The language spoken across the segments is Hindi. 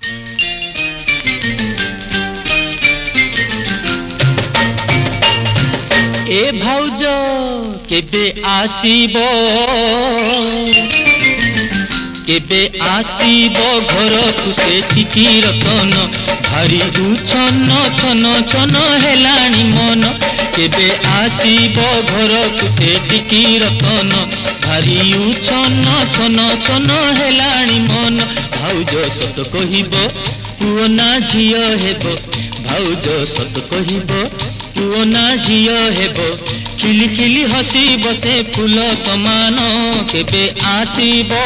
ए भाउज केबे आसीबो केबे आसीबो घरकु से चिठी रतन भारी उछन छन छन हेलाणी मन केबे आसीबो घरकु से चिठी रतन भारी उछन छन छन हेलाणी मन भाउज सत कहिबो पुओ ना झियो हेबो भाउज सत कहिबो पुओ ना झियो हेबो खिली खिली हसी बसे फूल समान केबे आसीबो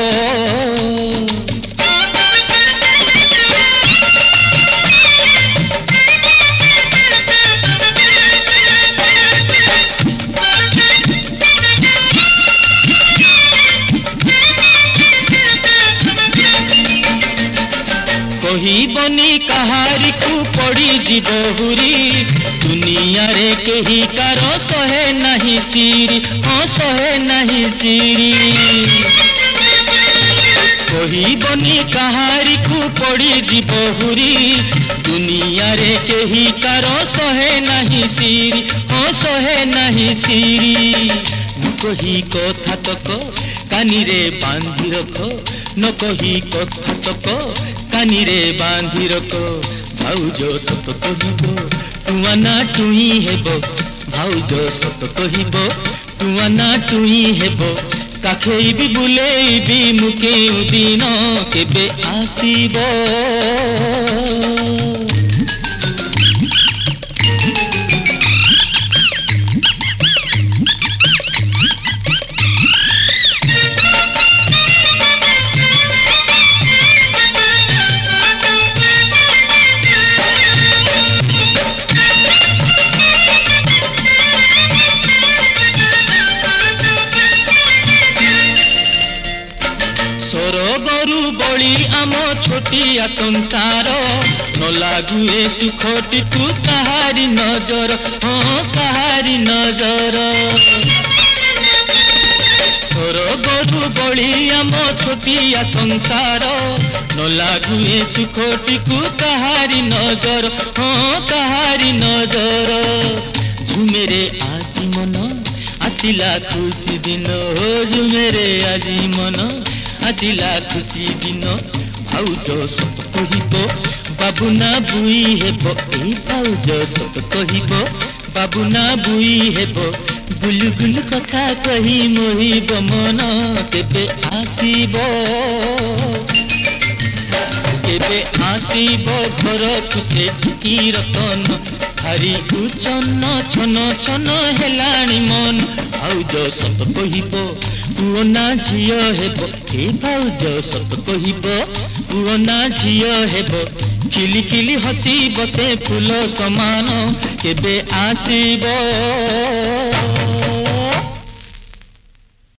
कहिबनी कहारी को पड़ी जीवहुरी दुनिया रे केही कार सहे नहीं सीरी हाँ सहे नहीं सीरी कहिबनी कहारी को पड़ी जीवहुरी दुनिया रे केही कार सहे नहीं सीरी हाँ सहे नहीं सीरी न कही कथा तक कानी रे बांधी रख न कही कथा तक कानी रे बांधी रख भाउज सत कहिबो टुआ ना टुई हेबो भाउज सत कहिबो टुआ ना टुई हेबो काखेइबी बुलेइबी मुके दिन केबे आसीबो सरगरु बड़ी आम छोटिया संसार न लागुए सुखटी तू कहारी नजर हाँ कहारी नजर सरगरु बड़ी आम छोटिया संसार न लागुए सुखटी तू कहारी नजर हाँ कहारी नजर झुमेरे आजी मन आसिला खुशी दिन हो झुमेरे आजी मन आजिला खुशी दिन भाउज सत कहिबो बाबू ना बुई हेबो ए भाउज सत कहिबो बाबू ना बुई हेबो बुलु बुलु कथा कही मोहिब मन केबे आसीबो केबे आसीबो घरकु से चिठी रतन भारी उछन छन छन हेलाणी मन भाउज सत कहिबो पुओ ना झियो हेबो ए भाउज सत कहिबो पुओ ना झियो हेबो खिली खिली हसी बसे फूल समान केबे आसीबो।